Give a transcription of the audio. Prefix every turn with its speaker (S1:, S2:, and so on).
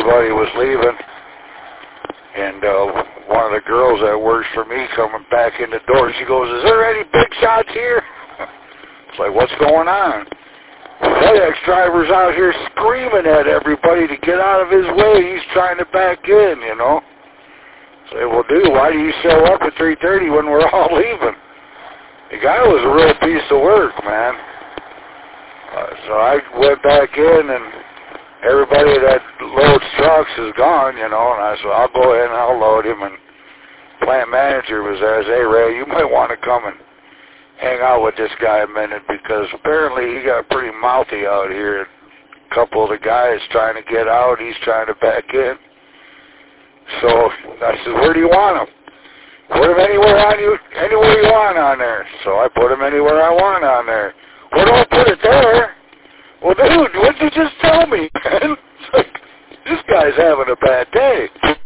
S1: everybody was leaving, and one of the girls that works for me coming back in the door, she goes, "Is there any big shots here?" It's like, "What's going on?" FedEx driver's out here screaming at everybody to get out of his way. He's trying to back in, you know. Say, "Well, dude, why do you show up at 3:30 when we're all leaving?" The guy was a real piece of work, man. So I went back in, and everybody that loads trucks is gone, you know, and I said, "I'll go ahead and I'll load him." And plant manager was there. I said, "Hey, Ray, you might want to come and hang out with this guy a minute, because apparently he got pretty mouthy out here. A couple of the guys trying to get out, he's trying to back in." So I said, "Where do you want him?" "Put him anywhere you want on there." So I put him anywhere I want on there. "Well, don't put it there." "Well, dude, what did you just tell me, man?" It's like, this guy's having a bad day.